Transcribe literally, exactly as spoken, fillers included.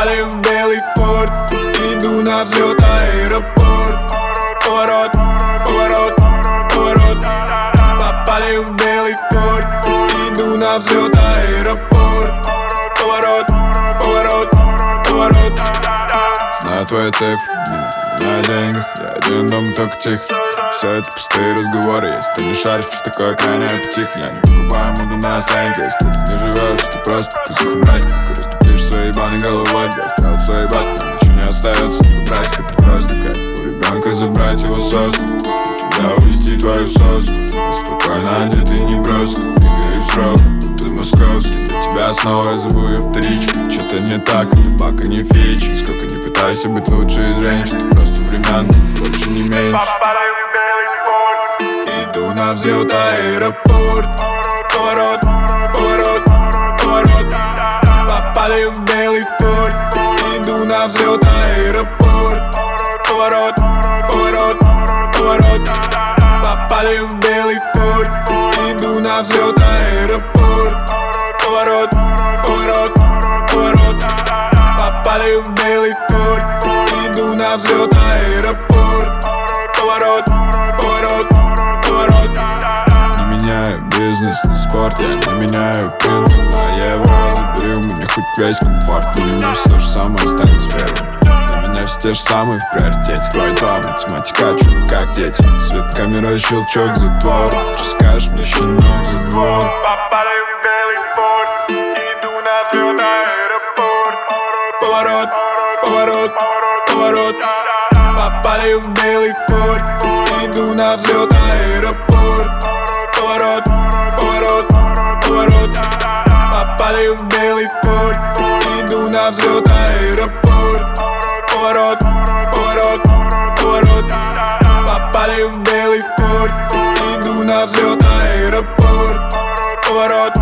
Попали в белый форт, иду на взлет, аэропорт. Поворот, поворот, поворот. Попали в белый форт, иду на взлет, аэропорт. Поворот, поворот, поворот. Знаю твои цифры, на деньгах. Я один дом, только тихо. Все это пустые разговоры. Если ты не шаришь, что такое крайняя потиха. Я не покупаю моду на останки. Если ты не живешь, ты просто показуха, братик. Пока раступишь своей ебаной головой. Я оставил свои баты, ничего не остается. Только братик, это просто как у ребенка забрать его соску. У тебя увести твою соску. Я спокойно одетый, не броско. Двигаюсь в срок, будто московский. Для тебя снова я забыл я вторички. Что-то не так, это бака не фичи. Сколько не пытайся быть лучше из рейндж. Ты просто времянка, больше не меньше. Иду на взлет, аэропорт. Поворот, поворот, поворот. Попали в белый форт. Иду на взлет, аэропорт. Поворот, поворот, поворот. Попали в белый форт. Иду на взлет, аэропорт. Поворот, поворот, поворот. Попали в белый форт. Иду на взлет, аэропорт. Поворот, поворот, поворот. Не меняю бизнес на спорт, я не меняю принцип на евро. Забери у меня хоть весь комфорт, но меня все то же самое останется первым. Для меня все те же самые в приоритете. Твои два, математика, чувак, как дети. Свет, камера, щелчок, затвор. Что скажешь мне, щенок, за двор? Попали в белый форт, иду на взлет, аэропорт. Поворот, поворот, поворот. Попали в белый форт, иду на взлет, аэропорт. Поворот, поворот, поворот. Попали в белый форт, иду на взлет, аэропорт. Поворот, поворот, поворот. Попали в белый форт, иду на взлет, аэропорт. Поворот,